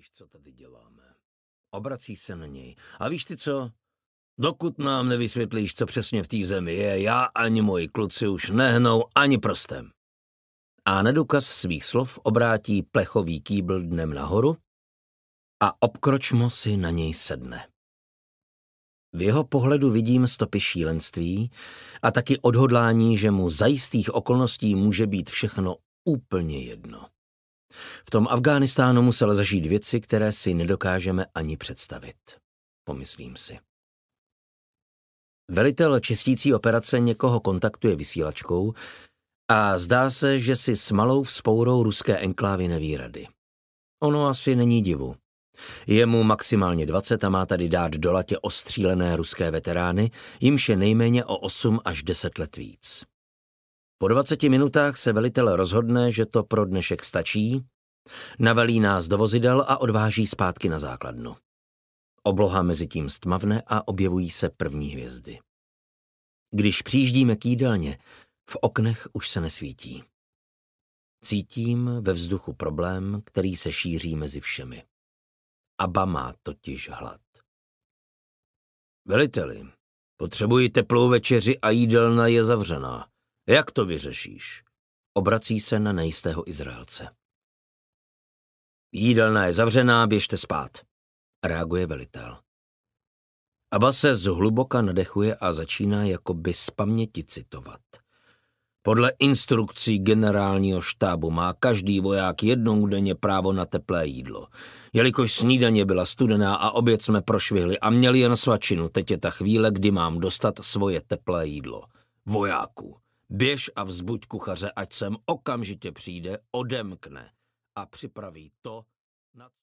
nevíš, co tady děláme. Obrací se na něj. A víš ty co? Dokud nám nevysvětlíš, co přesně v té zemi je, já ani moji kluci už nehnou ani prstem. A na důkaz svých slov obrátí plechový kýbl dnem nahoru a obkročmo si na něj sedne. V jeho pohledu vidím stopy šílenství a taky odhodlání, že mu za jistých okolností může být všechno úplně jedno. V tom Afghánistánu musel zažít věci, které si nedokážeme ani představit. Pomyslím si. Velitel čistící operace někoho kontaktuje vysílačkou a zdá se, že si s malou vzpourou ruské enklávy neví rady. Ono asi není divu. Je mu maximálně 20 a má tady dát do latě ostřílené ruské veterány, jimž je nejméně o 8 až 10 let víc. Po 20 minutách se velitel rozhodne, že to pro dnešek stačí, navelí nás do vozidel a odváží zpátky na základnu. Obloha mezi tím stmavne a objevují se první hvězdy. Když přijíždíme k jídelně, v oknech už se nesvítí. Cítím ve vzduchu problém, který se šíří mezi všemi. Aba má totiž hlad. Veliteli, potřebuji teplou večeři a jídelna je zavřená. Jak to vyřešíš? Obrací se na nejistého Izraelce. Jídelna je zavřená, běžte spát, reaguje velitel. Aba se zhluboka nadechuje a začíná jakoby z paměti citovat. Podle instrukcí generálního štábu má každý voják jednou denně právo na teplé jídlo. Jelikož snídaně byla studená a oběd jsme prošvihli a měli jen svačinu, teď je ta chvíle, kdy mám dostat svoje teplé jídlo. Vojáku, běž a vzbuď kuchaře, ať sem okamžitě přijde, odemkne a připraví to, na